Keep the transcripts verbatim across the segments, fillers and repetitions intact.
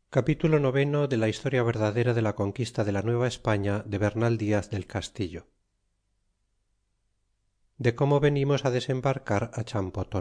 capítulo ix de la historia verdadera de la conquista de la nueva españa de bernal diaz del castillo. De como venimos a desembarcar a champoton.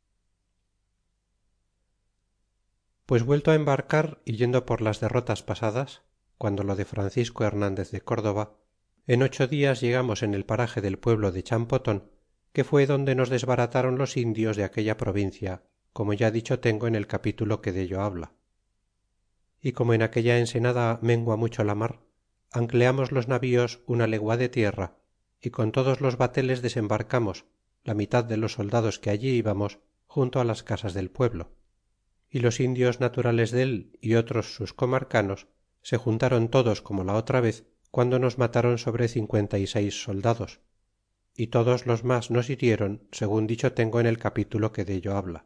Pues vuelto a embarcar y yendo por las derrotas pasadas, guando lo de Francisco Hernandez de Córdoba, en ocho dias llegamos en el parage del pueblo de champoton, que fué donde nos desbarataron los indios de aquella provincia, como ya dicho tengo en el capítulo que dello habla. Y como en aquella ensenada mengua mucho la mar, ancleamos los navíos una legua de tierra, y con todos los bateles desembarcamos, la mitad de los soldados que allí íbamos, junto a las casas del pueblo, y los indios naturales dél y otros sus comarcanos se juntaron todos como la otra vez guando nos mataron sobre cincuenta y seis soldados, y todos los mas nos hirieron segun dicho tengo en el capítulo que dello habla.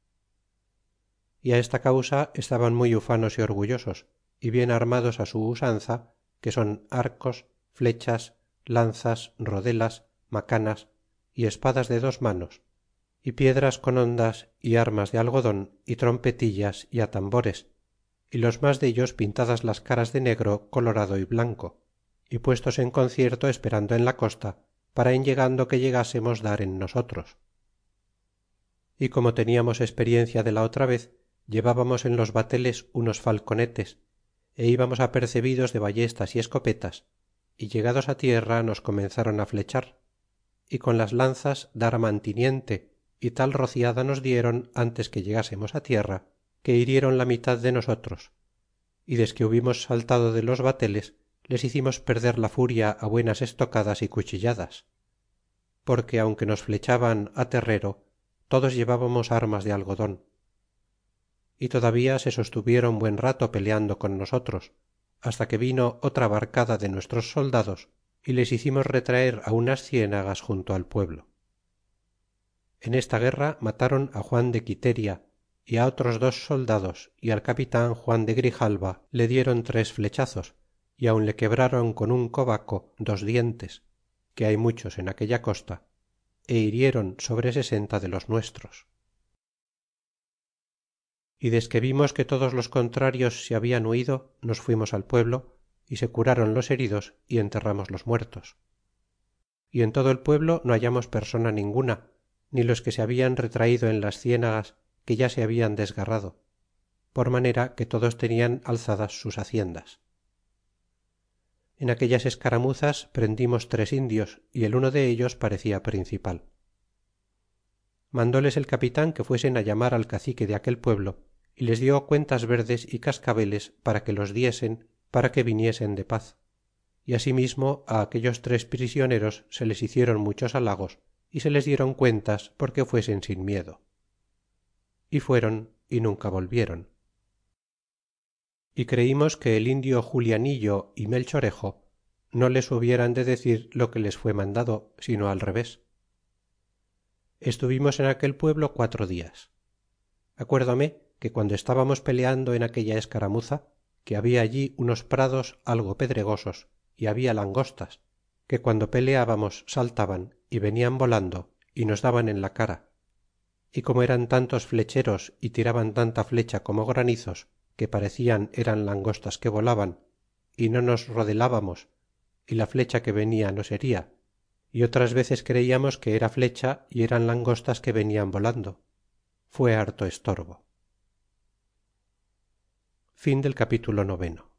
Y a esta causa estaban muy ufanos y orgullosos y bien armados á su usanza, que son arcos, flechas, lanzas, rodelas, macanas y espadas de dos manos, y piedras con hondas y armas de algodon y trompetillas y atambores, y los mas dellos pintadas las caras de negro, colorado y blanco, y puestos en concierto esperando en la costa para en llegando que llegásemos dar en nosotros. Y como teniamos experiencia de la otra vez, llevábamos en los bateles unos falconetes é íbamos apercebidos de ballestas y escopetas, y llegados a tierra nos comenzaron a flechar, y con las lanzas dar mantiniente, y tal rociada nos dieron antes que llegásemos a tierra, que hirieron la mitad de nosotros, y desque hubimos saltado de los bateles les hicimos perder la furia a buenas estocadas y cuchilladas, porque aunque nos flechaban a terrero, todos llevábamos armas de algodon. Y todavía se sostuvieron buen rato peleando con nosotros, hasta que vino otra barcada de nuestros soldados y les hicimos retraer á unas cienagas junto al pueblo. En esta guerra mataron á Juan de Quiteria y á otros dos soldados, y al capitan Juan de Grijalva le dieron tres flechazos, y aun le quebraron con un cobaco dos dientes, que hay muchos en aquella costa, é hirieron sobre sesenta de los nuestros. Y desque vimos que todos los contrarios se habian huido, nos fuimos al pueblo, y se curaron los heridos y enterramos los muertos. Y en todo el pueblo no hallamos persona ninguna, ni los que se habian retraido en las cienagas que ya se habian desgarrado, por manera que todos tenian alzadas sus haciendas. En aquellas escaramuzas prendimos tres indios, y el uno de ellos parecia principal. Mandóles el capitan que fuesen á llamar al cacique de aquel pueblo, y les dió cuentas verdes y cascabeles para que los diesen para que viniesen de paz, y asimismo á aquellos tres prisioneros se les hicieron muchos halagos y se les dieron cuentas porque fuesen sin miedo. Y fueron y nunca volvieron. Y creimos que el indio julianillo y melchorejo no les hubieran de decir lo que les fué mandado, sino al revés. Estuvimos en aquel pueblo cuatro dias. Acuérdome que guando estábamos peleando en aquella escaramuza, que habia allí unos prados algo pedregosos y habia langostas, que guando peleábamos saltaban y venian volando y nos daban en la cara, y como eran tantos flecheros y tiraban tanta flecha como granizos que parecian eran langostas que volaban, y no nos rodelábamos, y la flecha que venia nos hería, y otras veces creiamos que era flecha y eran langostas que venian volando. Fué harto estorbo. Fin del capítulo noveno.